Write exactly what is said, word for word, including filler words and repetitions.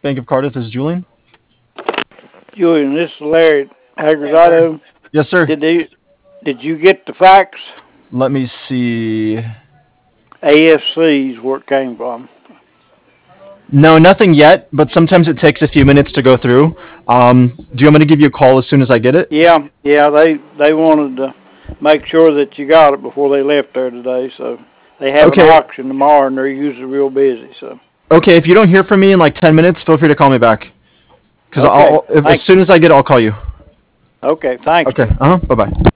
Bank of Cardiff, this is Julian. Julian, this is Larry Hey, Larry. Haggardado. Yes, sir. Did they, did you get the fax? Let me see. A F C's where it came from. No, nothing yet, but sometimes it takes a few minutes to go through. Um, do you want me to give you a call as soon as I get it? Yeah, yeah, they they wanted to make sure that you got it before they left there today. So they have an Okay. auction tomorrow, and they're usually real busy. So Okay, if you don't hear from me in like ten minutes, feel free to call me back. Because okay, I'll, if, as thank soon as I get it, I'll call you. okay, thanks. Okay, uh huh. Bye bye.